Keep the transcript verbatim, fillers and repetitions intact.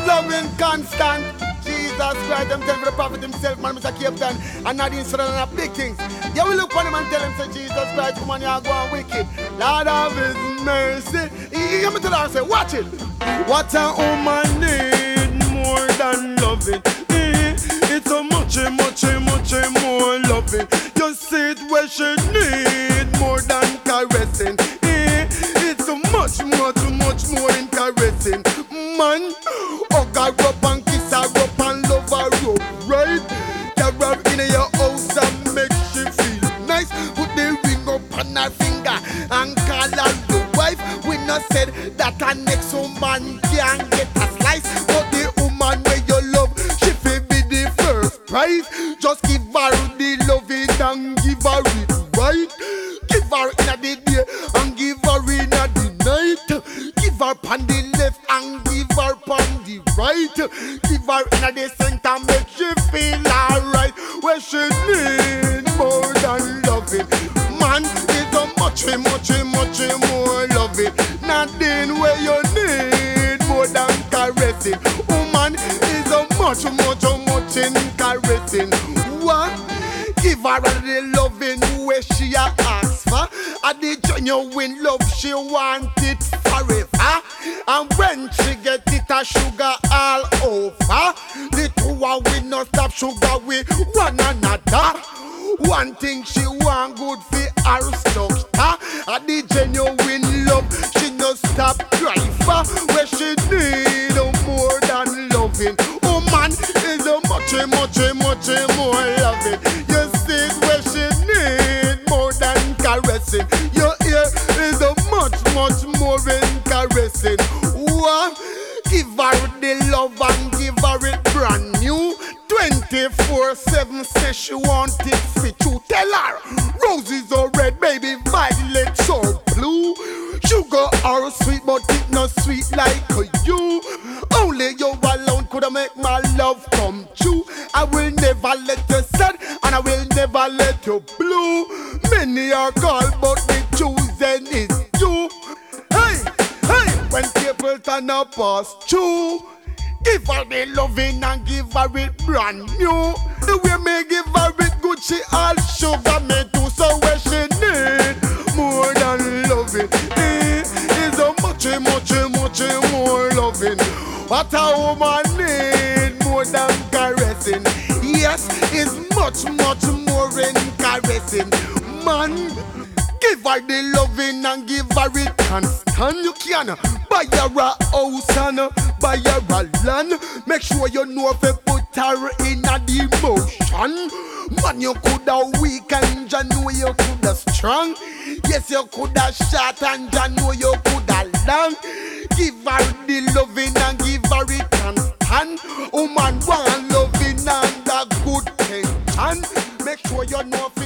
loving constant. Jesus Christ, I'm telling the prophet himself, man, Mister Captain, and not instead of big things. Yeah, we look on him and tell him, say, Jesus Christ, come on, you're going wicked. Lord of his mercy. You hear me tell her, say, watch it. What a woman need more than loving. It's a much, much, much more loving. Just see it where she need more than caressing. It's a much, much, much more in caressing. Man, hug her up and kiss her up and love her up, right? Carry her in your house and make she feel nice. Put the ring up on her finger and call her your wife. We not said that her next woman can get a slice, but the woman where you love, she feel be the first prize. Just give her the loving and give her it right. Give her in the day and give her in the night. Give her on the left and give her on the right. Give her in the center, make she feel alright. Where she need more than loving. Man is a much, much, much more loving. Nothing where you need more than caressing. Woman is a much, much, much in caressing. What? Give her the loving where she a ask for. And the genuine love she want it forever. And when she get it a sugar all over. The two are we no stop sugar with one another. One thing she want good for her structure. And the genuine love she no stop cry for. Where she need more than loving. Woman is a much, much, much more loving. You see where she need more than caressing. Your ear is a much, much more in caressing. What? Give her the love and give her it brand new. twenty-four seven says she want it fit to. Tell her roses are red, baby, violets are blue. Sugar are sweet, but it not sweet like you. Only you alone could make my love come true. I will never let you sad, and I will never let you blue. Many are called, but the chosen is you. Hey, hey, when people turn up us true, give her the loving and give her it brand new. The way me give her it good, she all sugar me too. So where she need more than loving, it is a much, much, much more loving. What a woman need more than caressing. Yes, is much, much more in caressing. Man, give her the loving and give her it constant. You can buy her a house and buy her a land. Make sure you know if you put her in a demotion. Man, you coulda weak and you know you coulda strong. Yes, you coulda short and you know you coulda long. Give her the loving and give her it constant. Woman want loving and a good tension. Make sure you know if